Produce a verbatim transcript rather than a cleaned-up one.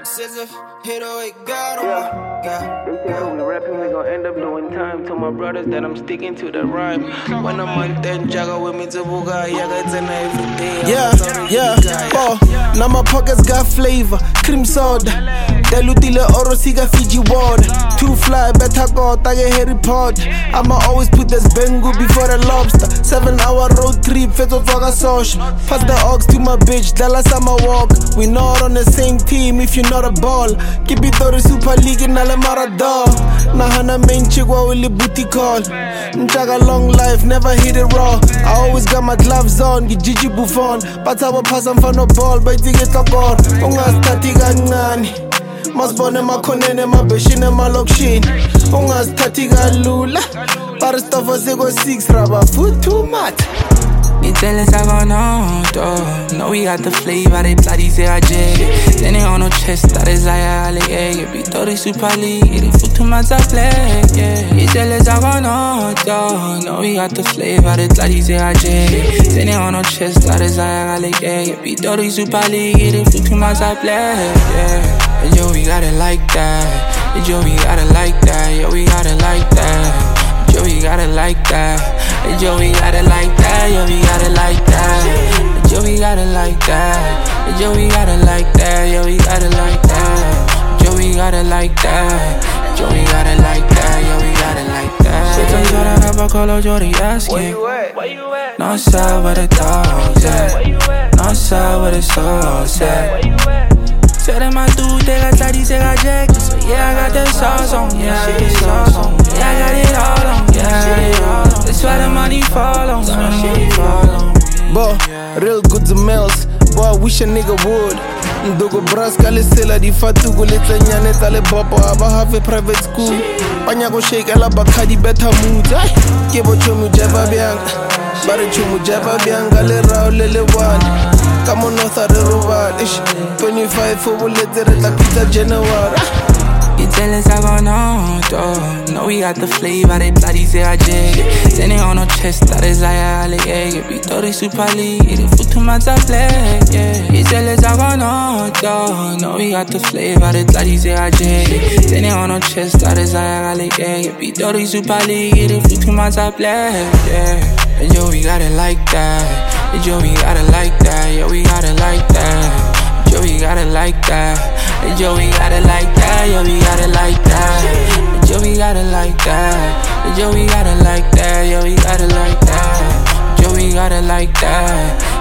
Scissor, hit away, God, oh my God. They say when we rapping, we gon' end up doing time. Told my brothers that I'm sticking to the rhyme. When I'm on ten, jagger with me to Buga, yaga, it's an every day. Yeah, yeah, oh, now my pockets got flavor, cream soda. Dilutile oro siga Fiji water. Two fly, better go, tage Harry Potter. I'ma always put this bengu before the lobster. Seven hour road trip, feto toga social. Pass the ox to my bitch, Dallas I'ma walk. We not on the same team if you're not a ball. Keep it to the Super League in Alamarada. Nahana main chick wa willy booty call. Njaga long life, never hit it raw. I always got my gloves on, get Gigi Buffon. But I will pass on for no ball, but you get a goal. Unga statiga ngani. Masbone makhonene mabeshine malokshini. Ungasithathiga lula. Para stuff was go six rubber foot too much. You tell us I got no though. No, we got the flavor, they bloody say I jet. Then they on no chest, that is I alley, yeah. Be thirty Super League, it foot too much I play, yeah. You tell us I got no though. No, we got the flavor, they bloody say I jet. Then they on no chest, that is I alley, yeah. Be thirty Super League, it foot too much I play, yeah. And yo, we got it like that. And yo, we got it like that. Yo, we got it like that. Yo, we got it like that. And yo, we got it like that. Yo, we got it like that. And yo, we got it like that. And yo, we got it like that. Yo, we got it like that. Yo, we got it like that. Yo, we got it like that. Yo, we got it like that. Shit, I'm trying to have a call of Jody asking. Where you at? Where you at? North side where the dogs at. North side where the sauce at. Said that my dude, they got daddy, they got jack. So yeah, I got that sauce on, yeah, I got that sauce on. Yeah, I got it all on, yeah, I got it all on. That's why the money fall on, money fall on. Boy, real good smells. Boy, wish a nigga would. Ndogo braska le sela di fatugo le tsanyane tsa le bopo aba have a private school. Panya go shake ela bakadi better mood. Ay, ke bo chomu jaba byang. Bare chomu jaba byang le rao le le one. Come on, North of the road. twenty-five for bullet, like pizza January. You tell us I got no though. No, we got the flavor, they bloody say I jet. Then they on no chest, that is I alley, yeah. Be thirty Super League, it foot too much I play, yeah. You tell us I got no though. No, we got the flavor, they bloody say I jet. Then they on no chest, that is I alley, yeah. Be thirty Super League, it foot too much I play, yeah. And yo, we got it like that. And yo, we got it like that. Yo, we got it like that. Yo, we got it like that. And yo, we got it like that. Yo, we got it like that. And yo, we got it like that. And yo, we got it like that. Yo, we got it like that. Yo, we got it like that.